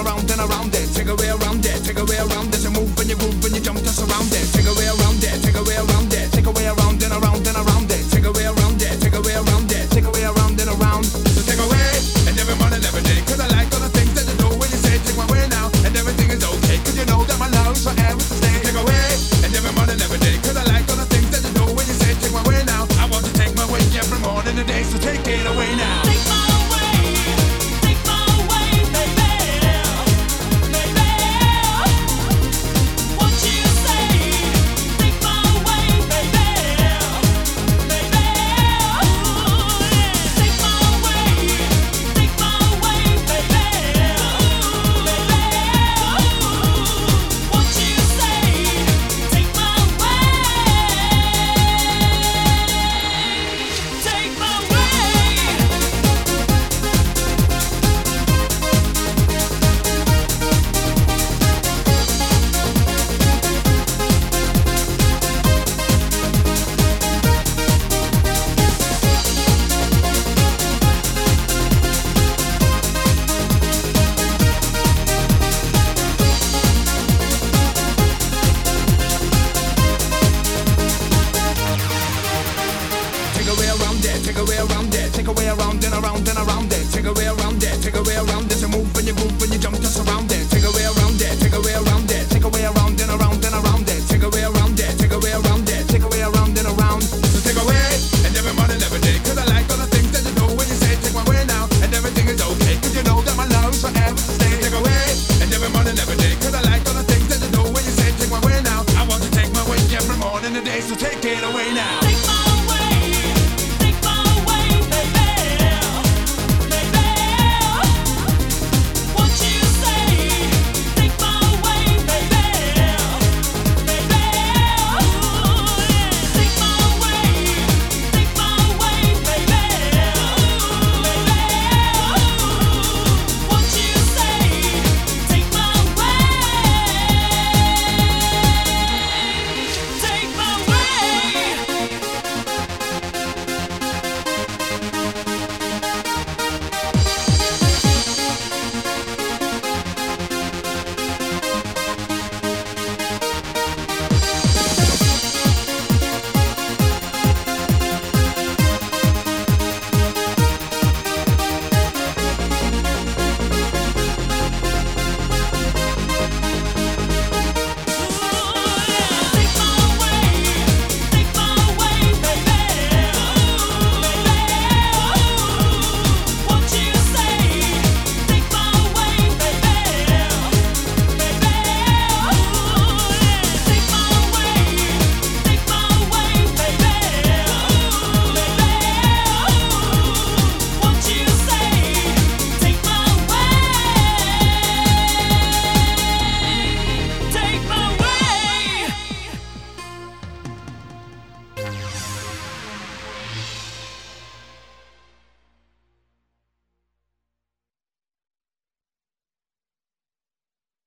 around and around it. Take away around it, take away around it. You move and you groove and you jump to surround it. Take away around it, take away around it. Take away around and around and around it. Take away around it, take away around it. Take away around and around. So take away and every morning, every day. Cause I like all the things that you do when you say take my way now. And everything is okay. Cause you know that my love's forever to stay. Take away and every morning, every day. Cause I like all the things that you do when you say take my way now. I want to take my way every morning and day. So take it away now. Take my take away around it, take away around and around and around it. Take away around it, take away around it. You move and you groove and you jump to surround it. Take away around it, take away around it. Take away around and around and around it. Take away around it, take away around it. Take away around and around. So take away and every morning, every day. Cause I like all the things that you do when you say take my way now. And everything is okay. Cause you know that my love's forever to stay. Take away and every morning, every day. Cause I like all the things that you do when you say take my way now. I want to take my way every morning and day. So take it away now.